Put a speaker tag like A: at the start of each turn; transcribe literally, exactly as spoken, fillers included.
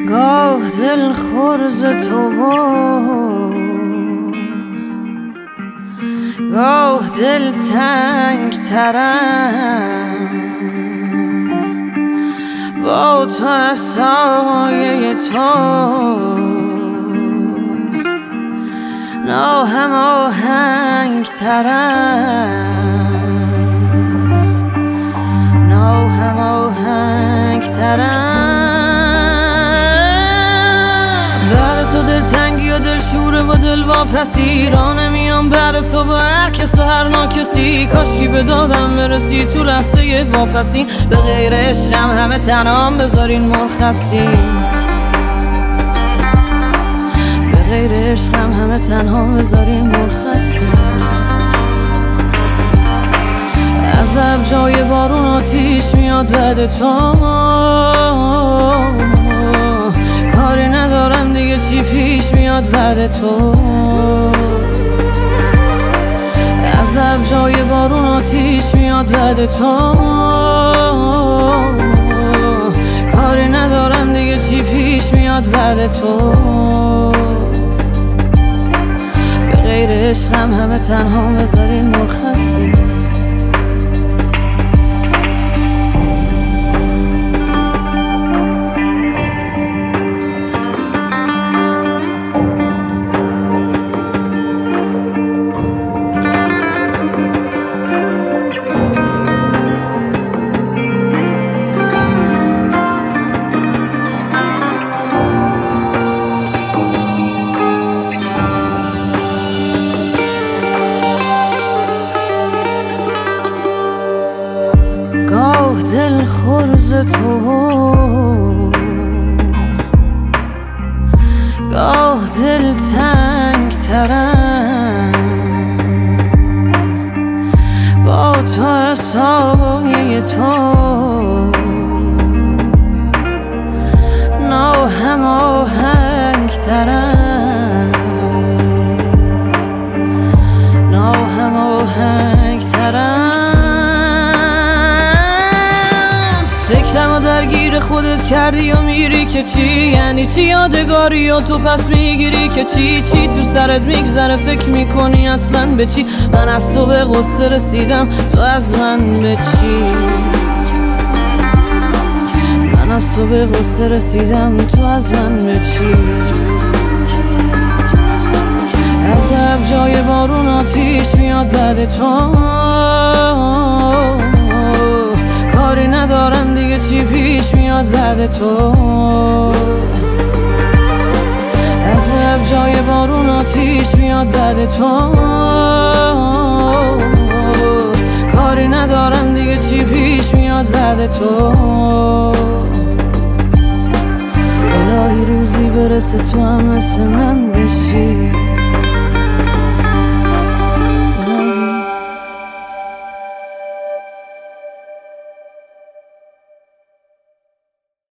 A: گاه دل خورز تو گاه دل تنگ ترم، با تو از سایه تو ناهم آهنگ ترم، ناهم آهنگ ترم. بعد تو دل تنگی و دل شوره و دل واپسی، را نمیام بعد تو با هر کس و هر ناکسی. کاشکی به دادم برسی تو لحظه واپسی، به غیر عشقم همه تنام بذارین مرخصی، به غیر عشقم همه تنها بذارین مرخصی. از اب جای بارون آتیش میاد بعد تو، کاری ندارم دیگه چی پیش میاد بعد تو. از اب جای بارون آتیش میاد بعد تو، کاری ندارم دیگه چی پیش میاد بعد تو. به غیر عشقم همه تنها بذارین مرخصی. گاه دل خورز تو گاه دل تنگ ترم، با تو سایه تو ناهم آهنگ ترم، ناهم آهنگ ترم. فکرم و درگیر خودت کردی و میری که چی؟ یعنی چی یادگاری و تو پس میگیری که چی؟ چی تو سرت میگذره فکر میکنی اصلا به چی؟ من از تو به غصه رسیدم تو از من به چی؟ من از تو به غصه رسیدم تو از من به چی؟ از اب جای بارون آتیش میاد بعد تو، کاری ندارم دیگه چی پیش میاد بعد تو. از اب جای بارون آتیش میاد بعد تو، کاری ندارم دیگه چی پیش میاد بعد تو. الهی روزی برسه تو هم مثل من بشی.